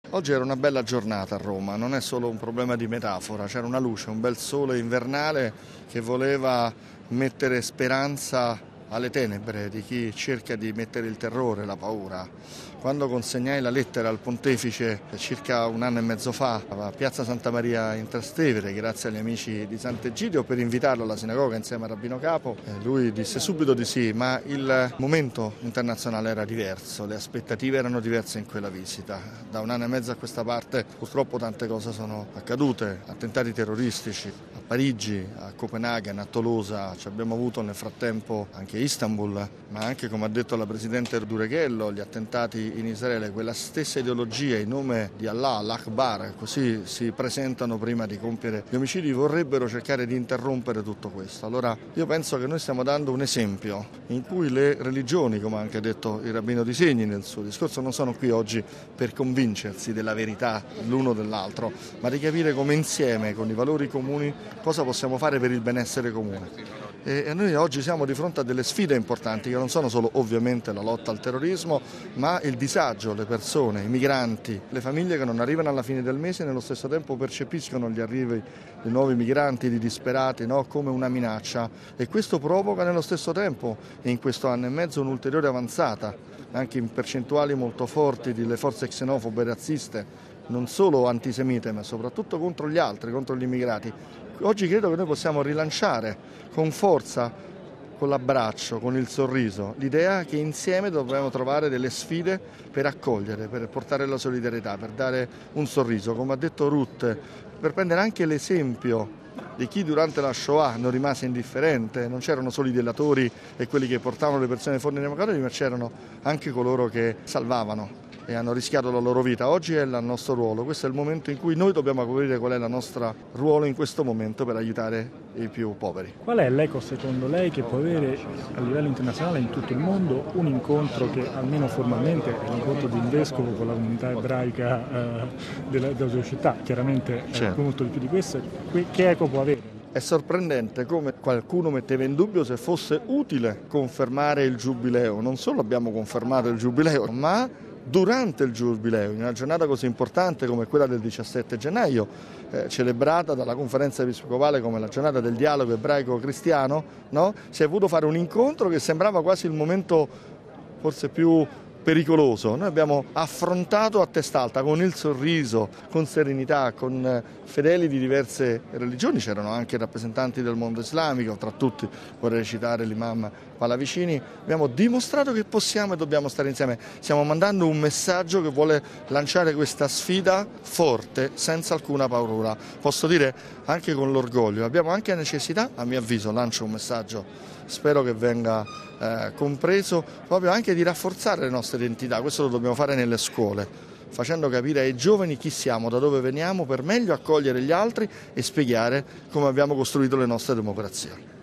Oggi era una bella giornata a Roma, non è solo un problema di metafora, c'era una luce, un bel sole invernale che voleva mettere speranza alle tenebre di chi cerca di mettere il terrore, la paura. Quando consegnai la lettera al pontefice circa un anno e mezzo fa a Piazza Santa Maria in Trastevere, grazie agli amici di Sant'Egidio, per invitarlo alla sinagoga insieme a Rabbino Capo, lui disse subito di sì, ma il momento internazionale era diverso, le aspettative erano diverse in quella visita. Da un anno e mezzo a questa parte purtroppo tante cose sono accadute, attentati terroristici a Parigi, a Copenaghen, a Tolosa, ci abbiamo avuto nel frattempo anche Istanbul, ma anche, come ha detto la Presidente Dureghello, gli attentati in Israele, quella stessa ideologia in nome di Allah, l'Akbar, così si presentano prima di compiere gli omicidi, vorrebbero cercare di interrompere tutto questo. Allora io penso che noi stiamo dando un esempio in cui le religioni, come ha anche detto il Rabbino Di Segni nel suo discorso, non sono qui oggi per convincersi della verità l'uno dell'altro, ma di capire come insieme, con i valori comuni, cosa possiamo fare per il benessere comune. E noi oggi siamo di fronte a delle sfide importanti che non sono solo ovviamente la lotta al terrorismo, ma il disagio, le persone, i migranti, le famiglie che non arrivano alla fine del mese e nello stesso tempo percepiscono gli arrivi di nuovi migranti, di disperati, no? Come una minaccia, e questo provoca nello stesso tempo, e in questo anno e mezzo, un'ulteriore avanzata, anche in percentuali molto forti, delle forze xenofobe e razziste, non solo antisemite ma soprattutto contro gli altri, contro gli immigrati. Oggi credo che noi possiamo rilanciare con forza, con l'abbraccio, con il sorriso, l'idea che insieme dobbiamo trovare delle sfide per accogliere, per portare la solidarietà, per dare un sorriso, come ha detto Ruth, per prendere anche l'esempio di chi durante la Shoah non rimase indifferente. Non c'erano solo i delatori e quelli che portavano le persone ai forni democratici, ma c'erano anche coloro che salvavano e hanno rischiato la loro vita. Oggi è il nostro ruolo, questo è il momento in cui noi dobbiamo capire qual è il nostro ruolo in questo momento per aiutare i più poveri. Qual è l'eco secondo lei che può avere a livello internazionale in tutto il mondo un incontro che almeno formalmente è l'incontro di un vescovo con la comunità ebraica della sua città? Chiaramente Certo. molto di più di questo, che eco può avere? È sorprendente come qualcuno metteva in dubbio se fosse utile confermare il Giubileo. Non solo abbiamo confermato il Giubileo, ma durante il Giubileo, in una giornata così importante come quella del 17 gennaio, celebrata dalla conferenza episcopale come la giornata del dialogo ebraico-cristiano, no? Si è voluto fare un incontro che sembrava quasi il momento forse più pericoloso. Noi abbiamo affrontato a testa alta, con il sorriso, con serenità, con fedeli di diverse religioni, c'erano anche rappresentanti del mondo islamico, tra tutti vorrei citare l'imam Pallavicini. Abbiamo dimostrato che possiamo e dobbiamo stare insieme. Stiamo mandando un messaggio che vuole lanciare questa sfida forte, senza alcuna paura. Posso dire anche con l'orgoglio, abbiamo anche necessità, a mio avviso, lancio un messaggio, spero che venga compreso, proprio anche di rafforzare le nostre identità. Questo lo dobbiamo fare nelle scuole, facendo capire ai giovani chi siamo, da dove veniamo, per meglio accogliere gli altri e spiegare come abbiamo costruito le nostre democrazie.